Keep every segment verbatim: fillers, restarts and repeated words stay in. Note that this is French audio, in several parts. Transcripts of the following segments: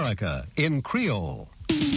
America in Creole.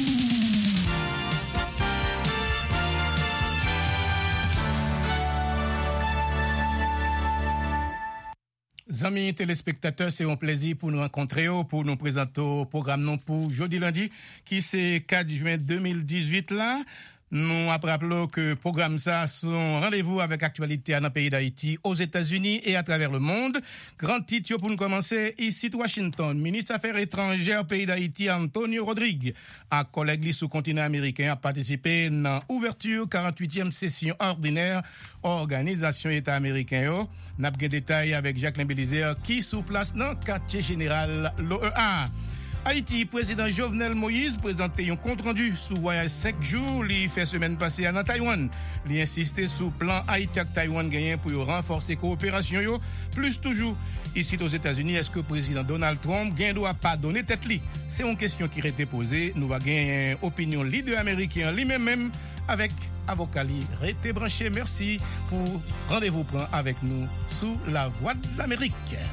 Amis téléspectateurs, c'est un plaisir pour nous rencontrer, pour nous présenter au programme non pour jeudi lundi, qui c'est quatre juin deux mille dix-huit là. Nous rappelons que programme ça sont rendez-vous avec actualité dans le pays d'Haïti, aux États-Unis et à travers le monde. Grand titre pour nous commencer ici de Washington. Ministre Affaires étrangères pays d'Haïti Antonio Rodrigue, à collègue sous continent américain, a participé dans l'ouverture quarante-huitième session ordinaire Organisation État américain. N'a pas de détails avec Jacqueline Bélizer qui sous place dans le quartier général l'O E A. Haïti, président Jovenel Moïse présenté un compte rendu sous voyage cinq jours, il fait semaine passée à Taïwan. Il insisté sur plan Haïti avec Taïwan gagné pour renforcer coopération yo. Plus toujours ici aux États-Unis, est-ce que le président Donald Trump gagne doit pas donner tête li? C'est une question qui a été posée. Nous va gagner opinion leader américain lui-même même avec avocat li rete branché. Merci pour rendez-vous prend avec nous sous la voix de l'Amérique.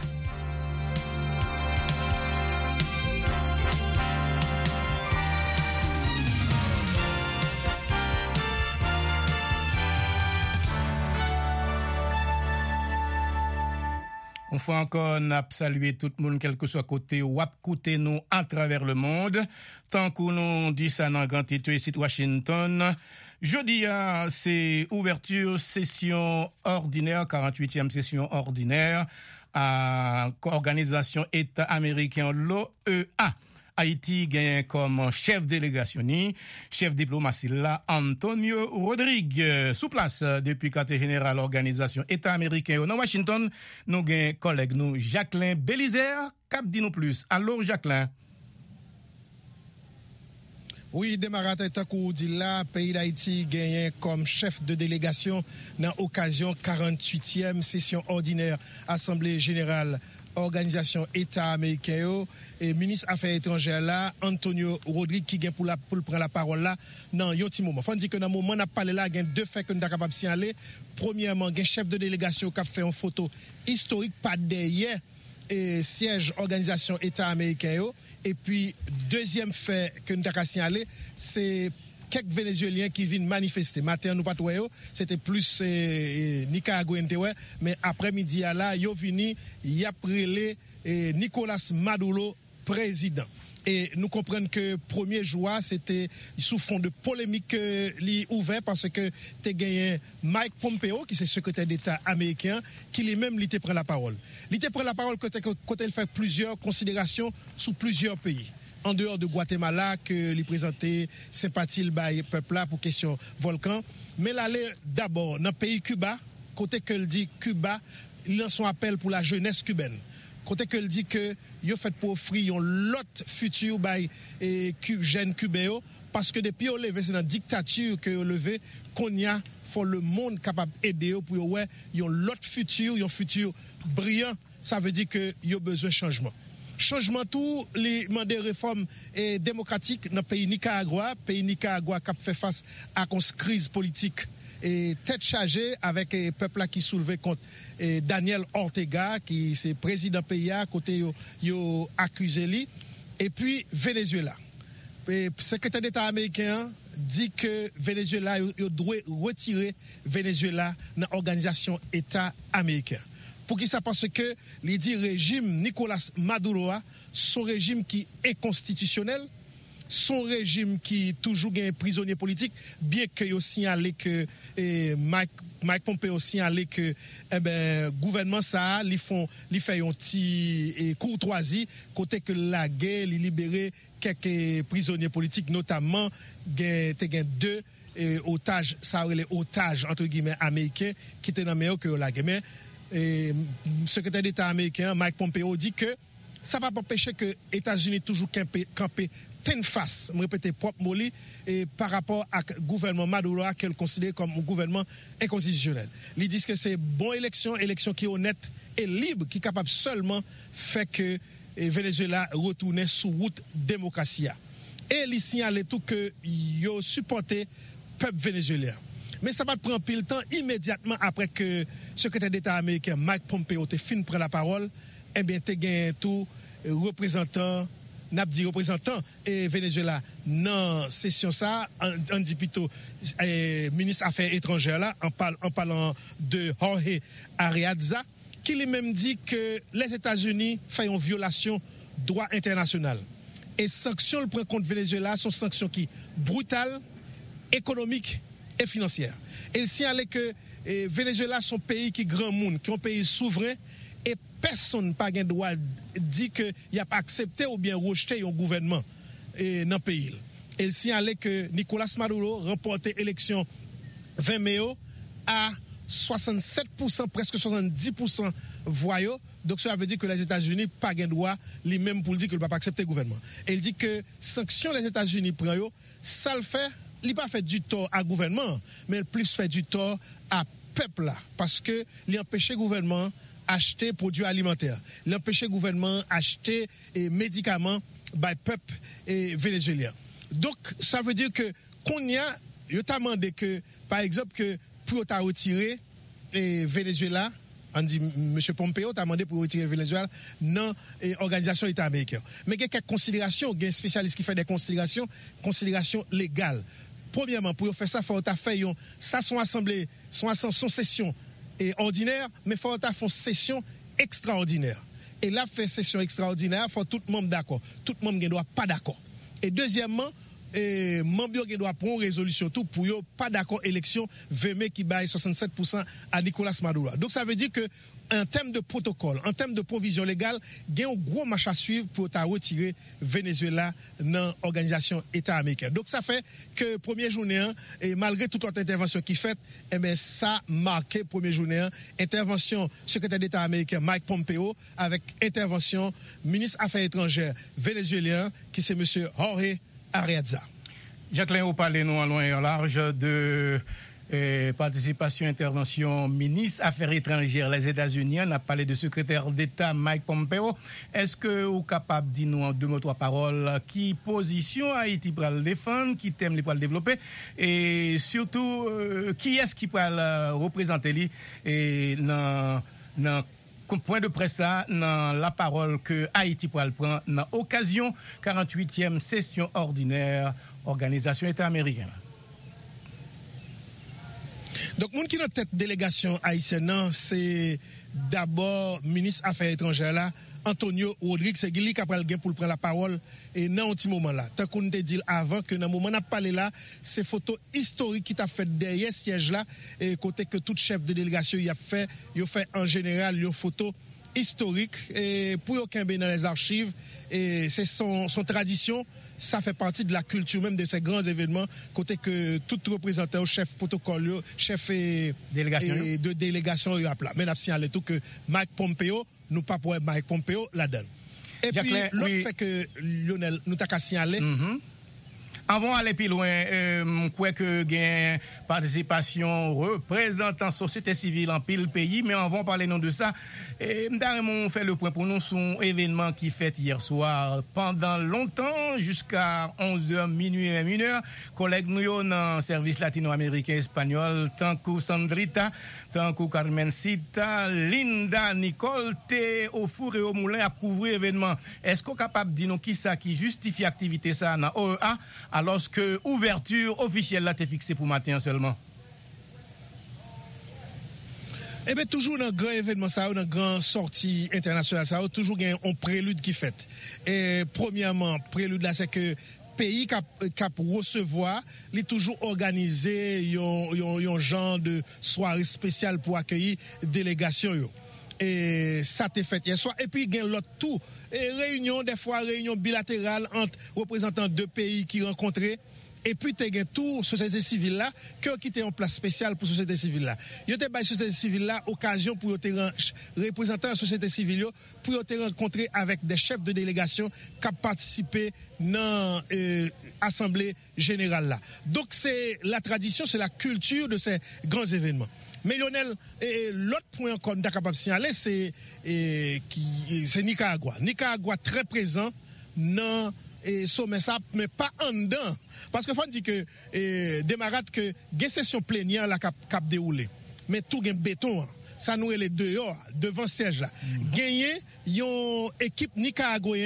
On fait encore n'a saluer tout le monde, quel que soit côté ou à côté nous à travers le monde. Tant que nous dit ça dans grand titre ici de Washington. Jeudi, c'est ouverture session ordinaire, quarante-huitième session ordinaire à Organisation État américain l'O E A. Haïti gagne comme chef délégation, chef diplomatie là, Antonio Rodrigue. Sous place depuis quartier général organisation État américain dans Washington, nous gagne collègue nous Jacqueline Bélizer, cap dit nous plus. Alors Jacqueline. Oui, démarrate takou dit là, pays d'Haïti gagne comme chef de délégation dans occasion quarante-huitième session ordinaire Assemblée générale Organisation État américain et ministre Affaires étrangères là Antonio Rodrigue qui gagne pour la pour prendre la parole là dans un petit moment. Faut dire que dans moment n'a parlé là gagne deux faits que nous capable signaler. Premièrement, gagne chef de délégation qui a fait une photo historique pas derrière et siège organisation État américain et puis deuxième fait que nous avons signalé c'est quelques Vénézuéliens qui viennent manifester. Matin, nous pas trouvé, c'était plus euh, Nicaraguayens, mais après-midi, là, ils venu, y a prélé euh, Nicolas Maduro, président. Et nous comprenons que premier jour, c'était sous fond de polémique euh, ouvert parce que tu as gagné Mike Pompeo, qui est secrétaire d'État américain, qui lui-même lui prend la parole. Il te prend la parole quand il fait plusieurs considérations sous plusieurs pays. En dehors de Guatemala, que lui présentait sympathie le peuple là pour question volcan. Mais l'aller d'abord dans le pays Cuba, côté que le dit Cuba, il lance son appel pour la jeunesse cubaine. Côté que le dit que il a fait pour offrir l'autre futur bay et jeune cubain parce que depuis on levé c'est dans dictature que on levé qu'on y a faut le monde capable aider pour ouais, il y a l'autre futur, un futur brillant, ça veut dire que il y a besoin de changement. Changement tout les mandats réformes et démocratiques dans le pays Nicaragua, pays Nicaragua qui fait face à une crise politique et tête chargée avec le peuple qui soulevé contre et Daniel Ortega qui c'est président pays à côté yo, yo accusé lui et puis Venezuela. Le secrétaire d'État américain dit que Venezuela yo doit retirer Venezuela dans l'organisation État américain. Pour qui ça parce que il dit régime Nicolas Maduro son régime qui est constitutionnel, son régime qui toujours gagne prisonnier politique, bien que yo signalé que eh, Mike Mike Pompeo signalé que eh ben gouvernement ça li font li fait un petit eh, courtoisie côté que la guerre li libérer quelques prisonniers politiques notamment gagne te gagne deux eh, otages ça les otages entre guillemets américains qui étaient dans meilleur que la guerre. Et le secrétaire d'État américain Mike Pompeo dit que ça va pas empêcher que les États-Unis toujours camper camper ten face, me répéter propre molly et par rapport à gouvernement Maduro qu'elle considère comme un gouvernement inconstitutionnel. Ils disent que c'est bonne élection, élection qui est honnête et libre, qui est capable seulement faire que et Venezuela retourne sous route démocratie. Et il signale tout que yo supporté peuple vénézuélien. Mais ça va prendre pile temps immédiatement après que le secrétaire d'État américain Mike Pompeo te fin prend la parole, eh bien te gagne tout représentant n'a dit représentant et Venezuela dans session ça on dit plutôt eh, ministre affaires étrangères là en, parle, en parlant de Jorge Arreaza qui lui-même dit que les États-Unis font une violation droit international et sanctions le prend contre Venezuela sont sanctions qui brutales, économiques et financières. Et il signale que eh, Venezuela son pays qui grand monde, qui est un pays souverain et personne n'a pas le droit de dire qu'il n'y a pas accepté ou bien rejeté un gouvernement eh, dans le pays. Et il signale que Nicolas Maduro remporté l'élection vingt mai à soixante-sept pour cent, presque soixante-dix pour cent voix. Donc ça veut dire que les États-Unis pas le droit lui-même pour dire qu'il ne va pas accepter le gouvernement. Et il dit que sanction les États-Unis prennent, ça le fait, il n'a pas fait du tort à gouvernement, mais il plus fait du tort à peuple là, parce que il empêche le gouvernement acheter produits alimentaires, il empêche le gouvernement acheter et médicaments par le peuple et vénézuélien. Donc ça veut dire que qu'on y a, il t'a demandé que par exemple que pour t'a retirer et Venezuela, on dit M. Pompeo t'a demandé pour retirer Venezuela dans l'organisation État américain. Mais il y a quelques considérations, il y a un spécialiste qui fait des considérations, considérations légales. Premièrement, pour faire ça, il faut faire ça son assemblée, son, son session et ordinaire, mais il faut faire une session extraordinaire. Et là, faire session extraordinaire, il faut tout le monde d'accord. Tout le monde ne doit pas d'accord. Et deuxièmement, et membre qui doit prendre résolution tout pour yo pas d'accord élection vingt mai qui baille soixante-sept pour cent à Nicolas Maduro. Donc ça veut dire que en termes de protocole, en termes de provision légale, il y a un gros marche à suivre pour retirer Venezuela dans l'organisation État américain. Donc ça fait que première journée, et malgré toute autre intervention qui fait, eh bien ça marqué première journée, intervention secrétaire d'État américain Mike Pompeo avec intervention ministre Affaires étrangères vénézuélien qui c'est M. Jorge Arreaza. Jacqueline, vous parlez nous en loin et en large de eh, participation, intervention ministre Affaires étrangères les États-Unis. On a parlé de secrétaire d'État Mike Pompeo. Est-ce que vous êtes capable de dire nous en deux mots, trois paroles qui position Haïti pour le défendre, qui thème pour le développer et surtout euh, qui est-ce qui peut le représenter lui et dans dans point de presse dans la parole que Haïti pourra prendre dans l'occasion quarante-huitième session ordinaire organisation État américain. Donc moun qui dans tête délégation haïtienne c'est d'abord ministre Affaires étrangères là Antonio Rodriguez c'est lui qui a pris pour prendre la parole et dans un petit moment là tant qu'on te dit avant que dans moment n'a parlé là c'est photo historique qui t'a fait derrière siège là et côté que tout chef de délégation il a fait il fait en général une photo historique et pour aucun bien dans les archives et c'est son son tradition. Ça fait partie de la culture même de ces grands événements, côté que tout représentant, chef protocole, chef et, délégation. et de délégation, il y a là. Mais nous signalé tout que Mike Pompeo, nous pas pour Mike Pompeo la donne. Et Jacqueline, puis l'autre oui. fait que Lionel, nous t'a signalé. Mm-hmm. Avant d'aller plus loin, je crois que il y a une participation représentant société civile en pile pays, mais on va parler non de ça. Et on fait le point pour nous sur un événement qui fait hier soir pendant longtemps, jusqu'à onze heures, minuit et une heure. Collègues nous dans le service latino-américain espagnol, tant que Sandrita, tant que Carmen Cita, Linda, Nicole, t'es au four et au moulin à couvrir l'événement. Est-ce qu'on est capable de dire nous qui ça qui justifie l'activité ça dans O E A? Alors que ouverture officielle là t'est fixée pour matin seulement. Eh bien, toujours dans un grand événement, ça, dans une grande sortie internationale, ça, toujours il y a un prélude qui fait. Et premièrement, prélude là, c'est que pays qui a recevoir, il est toujours organisé un genre de soirée spéciale pour accueillir délégation. Et ça t'est fait hier soir. Et puis, il y a l'autre tout. Et réunion, des fois, réunion bilatérale entre représentants de pays qui rencontraient. Et puis, tu as tout société civile là, qui était en place spéciale pour société civile là. Il y a des société civile là, occasion pour te représenter la société civile, pour te rencontrer avec des chefs de délégation qui ont participé dans l'Assemblée générale là. Donc, c'est la tradition, c'est la culture de ces grands événements. Mais Lionel, et l'autre point encore qu'on est capable de signaler, c'est, et, qui, c'est Nicaragua. Nicaragua très présent dans et sommet ça, mais pas en dedans. Parce que faut dire que eh, démarrate que des sessions plénières la cap, cap déroulé. Mais tout gain béton. Ça nous est les dehors devant siège là. Mm-hmm. Gagné une équipe nicaraguayenne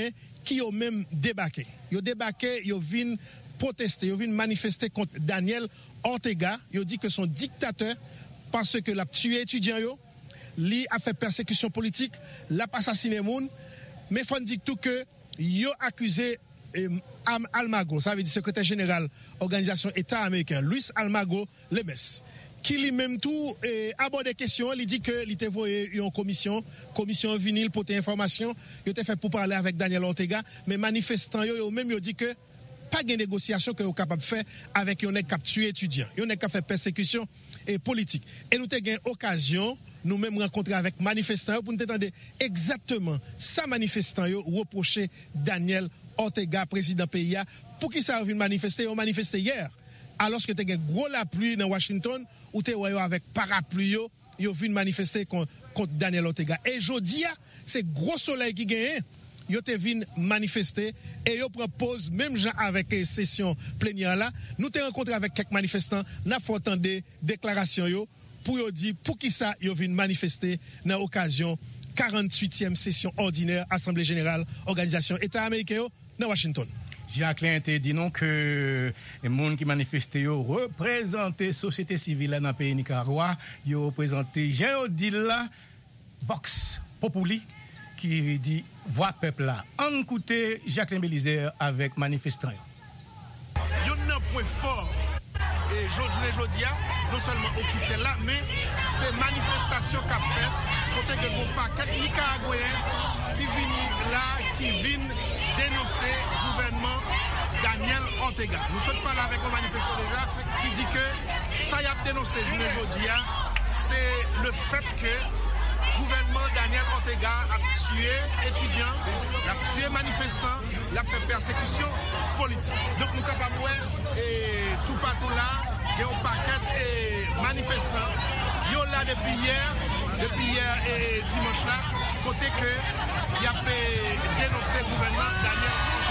qui ont même débarqué. Ils ont débarqué, ils viennent protester, ils viennent manifester contre Daniel Ortega. Ils ont dit que son dictateur, parce que l'a tué étudiant, lui a fait persécution politique, l'a assassiné moun, mais il faut dire tout que ils ont accusé eh, Almagro, ça veut dire secrétaire général organisation État américain, Luis Almagro Lemes, qui lui-même tout eh, aborde des questions, il dit que il était voyé une commission, commission vinyle pour tes informations, il était fait pour parler avec Daniel Ortega, mais manifestants yo même yo dit que pas de négociation que vous capable de faire avec un qui a tué étudiant, un qui a fait persécution et politique. Et nous avons eu occasion nous-mêmes rencontrer avec manifestants pour nous entendre exactement ça manifestant reprocher Daniel Ortega, président pays, pour qui ça a vu manifester, on manifesté hier. Alors que tu as eu gros la pluie dans Washington, où tu es avec parapluie, ils ont vu manifester contre, contre Daniel Ortega. Et aujourd'hui, c'est gros soleil qui gagne. Ils ont vu manifester et ils proposent, même gens avec une session plénière là, nous avons rencontré avec quelques manifestants, nous avons entendu des déclarations yo, pour dire pour qui ça ils ont vu manifester dans l'occasion quarante-huitième session ordinaire Assemblée générale organisation État américain dans Washington. Jacqueline te dit non que les gens qui manifestent représentent la société civile dans le pays Nicaragua, ils représentent Jean Odila Vox Populi qui dit voix peuple là. On écoute Jacqueline Bélizer avec manifestants. Il y a un point fort et aujourd'hui aujourd'hui non seulement officiel là mais c'est manifestation qu'a fait côté que bon paquet nicaraguayen qui viennent là qui viennent dénoncer le gouvernement Daniel Ortega. Nous sommes parlé avec un manifestant déjà qui dit que ça y a dénoncé aujourd'hui c'est le fait que le gouvernement Daniel Ortega a tué étudiants, a tué manifestants, a fait persécution politique. Donc nous sommes capables de tout partout là, il y a un paquet de manifestants. Ils sont là depuis hier, depuis hier et dimanche là, côté que il y a dénoncé le gouvernement Daniel Ortega.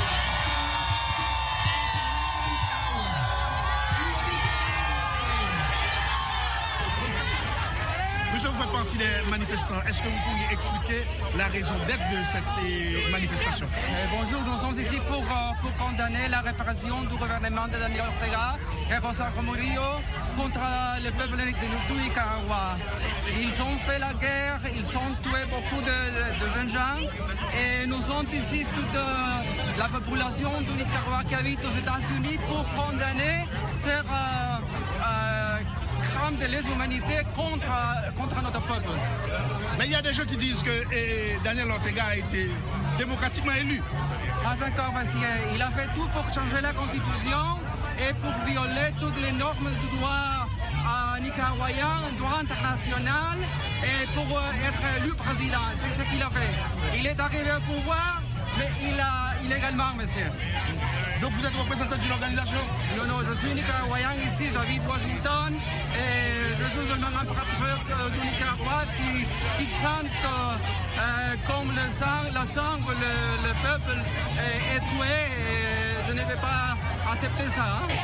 Monsieur, vous faites partie des manifestants. Est-ce que vous pourriez expliquer la raison d'être de cette manifestation? euh, Bonjour, nous sommes ici pour, euh, pour condamner la répression du gouvernement de Daniel Ortega et Rosario Murillo contre le peuple du Nicaragua. Ils ont fait la guerre, ils ont tué beaucoup de, de, de jeunes gens et nous sommes ici toute euh, la population du Nicaragua qui habite aux États-Unis pour condamner ces euh, euh, crimes de lèse-humanité contre, contre notre peuple. Mais il y a des gens qui disent que eh, Daniel Ortega a été démocratiquement élu. Pas encore, parce qu'il a fait tout pour changer la constitution et pour violer toutes les normes du droit euh, nicaraguayen, droit international, et pour euh, être élu président. C'est ce qu'il a fait. Il est arrivé au pouvoir, mais il a illégalement, monsieur. Donc vous êtes représentant d'une organisation? Non, non, je suis nicaraguayen ici, j'habite Washington et je suis un patriote euh, du Nicaragua qui, qui sent euh, comme le sang, la sang, le, le peuple est, est tué et je ne vais pas accepter ça. Hein.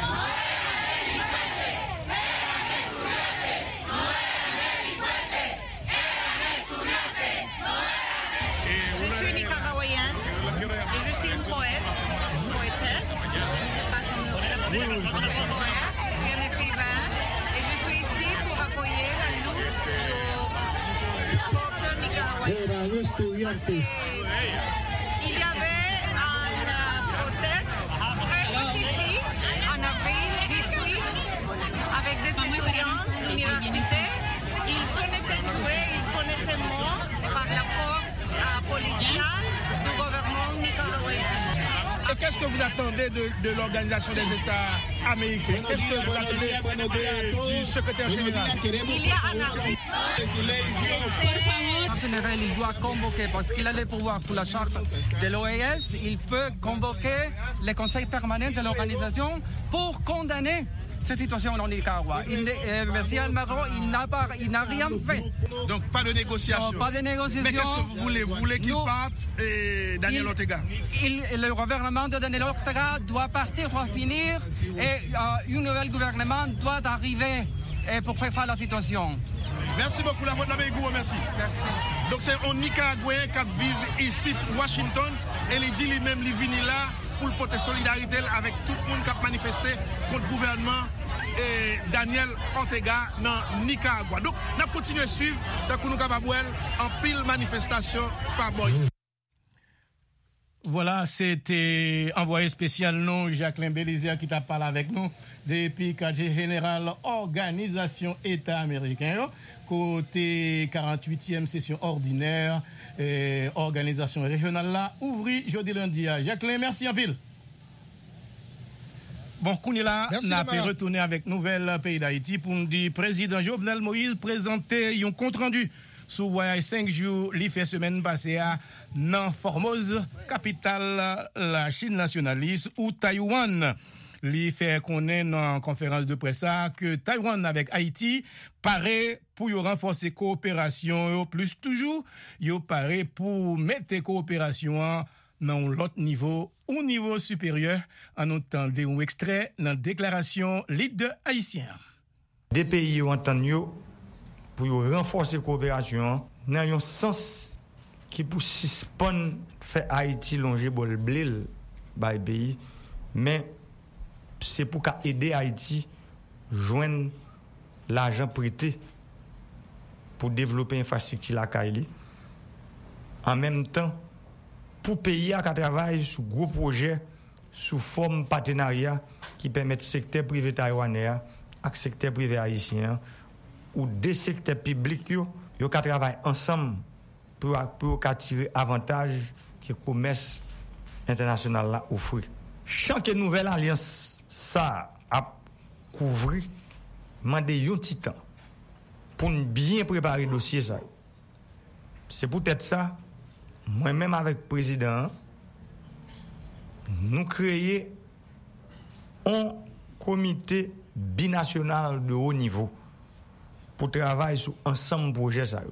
Je suis nicaraguayenne et je suis une poète, poétesse. Je ne sais pas comment vous l'appelez, je suis un écrivain et je suis ici pour appuyer la lutte du peuple nicaraguayen. Il y avait une proteste très pacifique en avril dix-huit avec des étudiants de l'université. Ils ont été tués, ils ont été morts par la force policière du gouvernement nicaraguayen. Et qu'est-ce que vous attendez de, de l'Organisation des États américains? Qu'est-ce que vous attendez de, du secrétaire général? Il y a un article. En général, il doit convoquer, parce qu'il a le pouvoir sous la charte de l'O E S, il peut convoquer le conseil permanent de l'organisation pour condamner cette situation en Nicaragua. Il, euh, M. Almagro, il n'a pas, il n'a rien fait. Donc pas de négociation. Non, pas de négociation. Mais qu'est-ce que vous voulez? Vous voulez qu'il Nous, parte et Daniel il, Ortega? Il, le gouvernement de Daniel Ortega doit partir, doit finir, et euh, un nouvel gouvernement doit arriver. et pour faire face à la situation. Merci beaucoup, la voix de la Bégoua, merci. Merci. Donc c'est un Nicaraguayen qui vit ici, Washington, et il dit lui-même, il vient là pour porter solidarité avec tout le monde qui a manifesté contre le gouvernement et Daniel Ortega dans Nicaragua. Donc, nous continuons à suivre, tant que nous sommes capables en pile manifestation par Boyce. Voilà, c'était envoyé spécial non Jacqueline Bélizier qui t'a parlé avec nous depuis quartier général Organisation État américain côté quarante-huitième session ordinaire et organisation régionale là ouvri jeudi lundi. Jacqueline, merci en pile. Bon, Kounila n'a pas retourné avec nouvelle pays d'Haïti pour nous dire président Jovenel Moïse présenté un compte rendu sous voyage cinq jours, l'I F E semaine passée à dans Formose, capitale la Chine nationaliste ou Taïwan. L'I fait connaître dans conférence de presse que Taïwan avec Haïti paraît pour renforcer coopération plus toujours, yo paraît pour mettre coopération dans l'autre niveau ou niveau supérieur en entendant un extrait dans la déclaration leader haïtien. Des pays ont entendu pour renforcer coopération dans un sens qui pour suspendre fait Haïti longer bol blil by pays mais c'est pour aider Haïti joindre l'argent prêté pour développer infrastructure la Kaili en même temps pour pays à travailler sur gros projets sous forme partenariat qui permettent secteur privé taïwanais avec secteur privé haïtien ou des secteurs publics yo yo ka travailler ensemble pour pour tirer avantage que le commerce international là offre. Chaque nouvelle alliance ça a couvrir mandé un petit temps pour bien préparer dossier ça. C'est peut-être ça moi-même avec le président nous créer un comité binational de haut niveau pour travailler sur ensemble projet ça.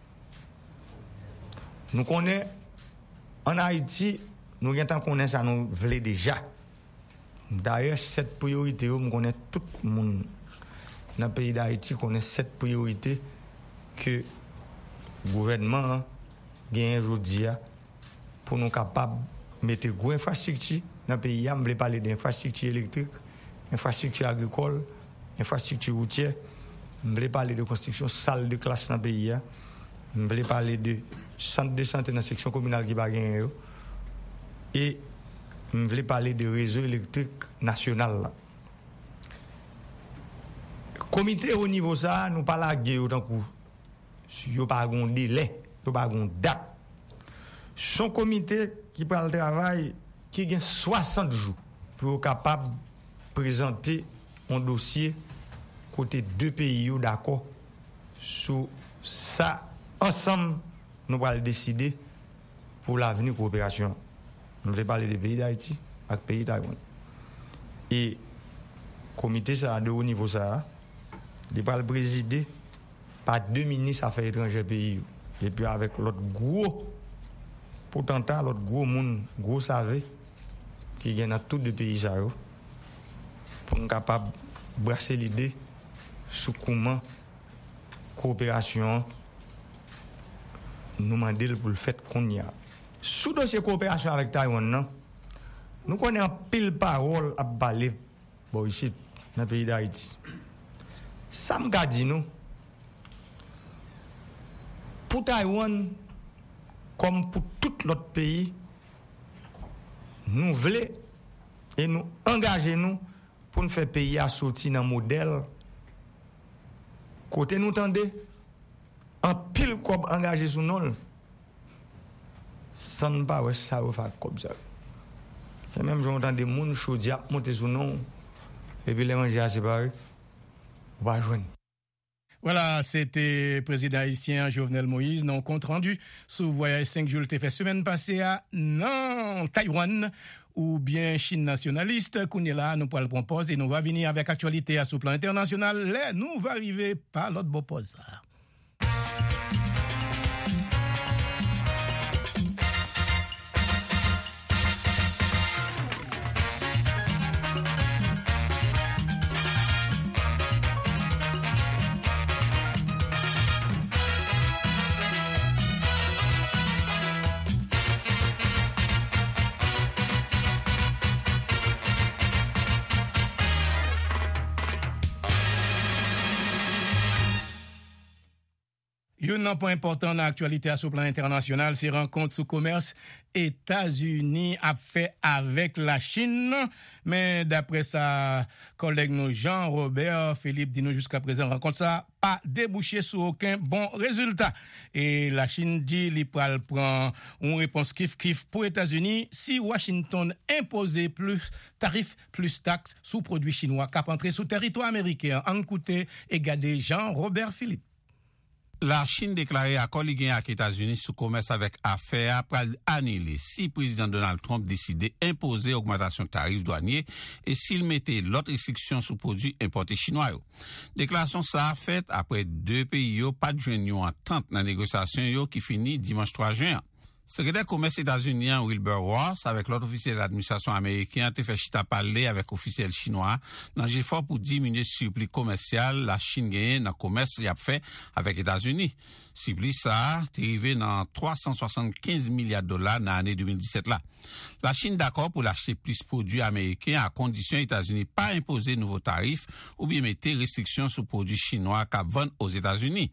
Nous connaissons en Haïti, nous avons connaître ça nous voulons déjà. D'ailleurs cette priorité, nous connaissons tout le monde dans le pays d'Haïti connaît cette priorité que le gouvernement gagne aujourd'hui pour nous capables de mettre une infrastructure dans le pays. Je voulais parler d'infrastructure électrique, infrastructure agricole, infrastructure routière. Je voulais parler de construction salle de classe dans le pays. Je voulais parler de centre de santé dans la section communale qui va gagner. Et je voulais parler de réseau électrique national. Comité au niveau ça, nous pas la guerre autant que yo pas gon délai, yo pas gon date. Son comité qui parle de travail qui gagne soixante jours pour être capable de présenter un dossier côté deux pays d'accord sur ça ensemble nous allons décider pour l'avenir de coopération. Nous allons parler des pays d'Haïti avec le pays Taïwan. Et le comité ça de haut niveau ça il va le présider par deux ministres affaires étrangères pays et puis avec l'autre gros potentat l'autre gros monde gros savé qui gagne dans tous les pays ça pour être capable de brasser l'idée sur comment coopération nous demander pour le fait qu'on y a sous dossier coopération avec Taïwan non nous connaissons pile parole à parler bon ici dans le pays d'Haïti. Ça me dit nous pour Taïwan comme pour tout l'autre pays nous voulons et nous engager nous pour nous faire pays à sortir dans modèle côté nous tendez en pile comme engagé sous nous sans ne pas ça va faire comme ça c'est même j'entends des monde chaudia monter sous nous et puis les manger à séparer on va joindre. Voilà, c'était le président haïtien Jovenel Moïse, non compte rendu sous voyage cinq jours le fait semaine passée à non Taïwan ou bien Chine nationaliste. Kounela, nous pourrons le proposer et nous va venir avec actualité à ce plan international. Là, nous va arriver par l'autre beau pose. Un point important dans l'actualité à ce plan international, c'est rencontre sous commerce États-Unis a fait avec la Chine. Mais d'après sa collègue nous Jean-Robert Philippe dit nous jusqu'à présent rencontre ça pas débouché sur aucun bon résultat. Et la Chine dit li pral prend une réponse kiff kiff pour États-Unis si Washington imposait plus tarifs plus taxes sous produits chinois cap entrer sous territoire américain. En écoutez et gardez Jean-Robert Philippe. La Chine déclaré accord li gen ak États-Unis sous commerce avec affaires pral annuler si président Donald Trump décidait imposer augmentation tarif douanier et s'il mettait l'autre restriction sous produits importés chinois. Yo. Déclaration ça a fait après deux pays yo pas de joindre en entente dans négociation yo qui finit dimanche trois juin. Secrétaire commerce États-Unis Wilbur Ross avec l'autre officiel de l'administration américaine te fait chita parler avec officiel chinois dans l'effort pour diminuer surplus commercial la Chine gagne dans commerce y a fait avec États-Unis. Surplus ça t'est arrivé dans trois cent soixante-quinze milliards de dollars dans l'année deux mille dix-sept là. La Chine d'accord pour l'acheter plus produits américains à condition États-Unis pas imposer nouveaux tarifs ou bien mettre restrictions sur produits chinois qu'à vendre aux États-Unis.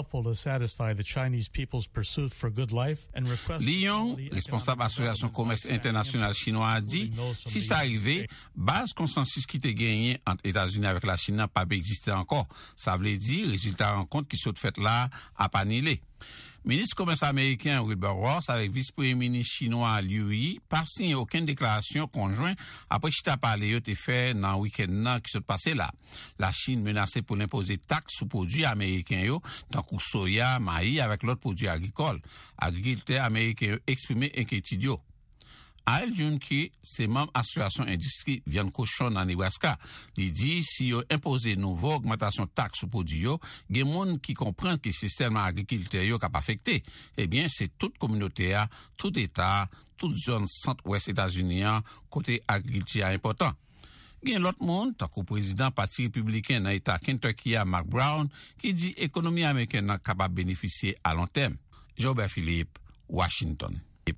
Lyon, responsable Association Commerce International Chinois, a dit, si ça arrivait, base consensus qui était gagné entre États-Unis avec la Chine n'a pas existé encore. Ça veut dire, résultat rencontre qui sont fait là, à pas annulé. Ministre commerce américain Wilbur Ross avec vice-premier ministre chinois Liu Yi pas signé aucune déclaration conjointe après chita parlé yo te fait dans week-end qui s'est passé là. La Chine menacée pour imposer taxes sur produits américains yo tant que soya, maïs avec l'autre produits agricoles. Agriculteurs américains exprimé inquiétude yo. Al Junki, c'est membre association industrie viande cochon dans Nebraska. Il dit si yo imposer nouveau augmentation taxe sur produits yo, gen moun qui comprend que système agriculteur yo cap affecté. Eh bien, c'est toute communauté a, tout état, toute zone centre-ouest États-Unis côté agriculture important. Gen l'autre monde, tant que président parti républicain dans l'état Kentucky Mark Brown qui dit économie américaine n'a capable bénéficier à long terme. Jean-Robert Philippe, Washington.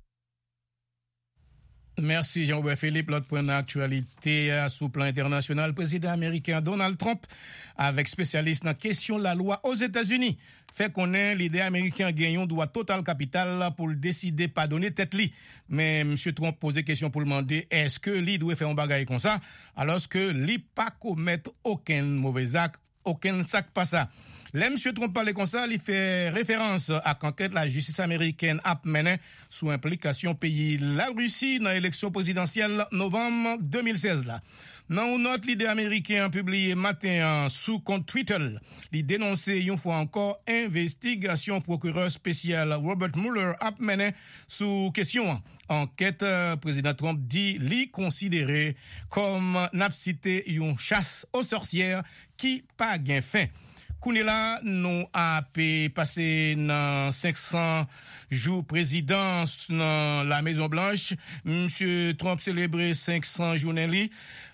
Merci Jean-Robert Philippe. L'autre point d'actualité sous plan international, président américain Donald Trump, avec spécialiste dans la question de la loi aux États-Unis, fait connaître l'idée américain gagnant droit total capital pour le décider pas donner tête li. Mais M. Trump posait question pour le demander est-ce que lui doit faire un bagage comme ça alors que lui pas commettre aucun mauvais acte, aucun sac pas ça. Là, M. Trump parlait comme ça, il fait référence à qu'enquête la justice américaine a mené sous implication pays la Russie dans l'élection présidentielle novembre deux mille seize là. Dans une note, l'idée américain publié matin sous compte Twitter, il dénonçait une fois encore investigation procureur spécial Robert Mueller a mené sous question. Enquête, président Trump dit l'y considéré comme n'a cité une chasse aux sorcières qui pas gain fin. Kounela nous a passé dans cinq cents jours présidence dans la Maison Blanche. Monsieur Trump célébré cinq cents journées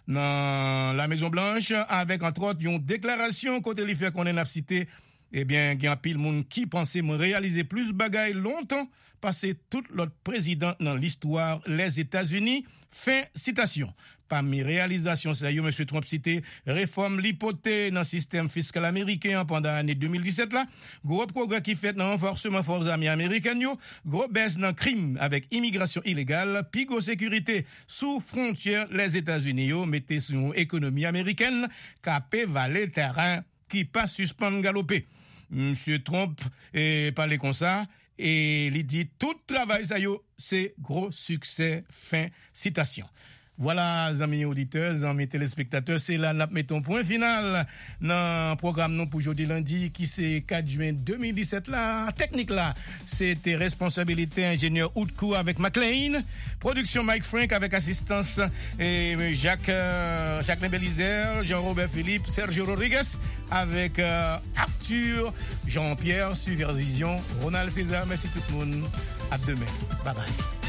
dans la Maison Blanche avec entre autres une déclaration côté lui fait qu'on est cité. Eh bien, il y a pile monde qui pensait me réaliser plus bagaille longtemps passer tout l'autre président dans l'histoire les États-Unis. Fin citation. Parmi réalisations, ça y est, M. Trump cité réforme l'hypothèse dans le système fiscal américain pendant l'année deux mille dix-sept là, gros progrès qui fait dans renforcement forces armées américaines yo, gros baisse dans crime avec immigration illégale, pigo sécurité sous frontière les États-Unis yo, mettez sur économie américaine capé valer terrain qui pas suspend galoper. M. Trump est parlé comme ça et il dit tout travail ça yo, c'est gros succès. Fin citation. Voilà, amis auditeurs, amis téléspectateurs, c'est là nous mettons point final dans le programme non pour aujourd'hui lundi qui c'est quatre juin deux mille dix-sept là, technique là, c'était responsabilité ingénieur Outcou avec McLean, production Mike Frank avec assistance et Jacques euh, Jacques Belizer, Jean-Robert Philippe, Sergio Rodriguez avec euh, Arthur, Jean-Pierre, supervision, Ronald César, merci tout le monde. À demain. Bye bye.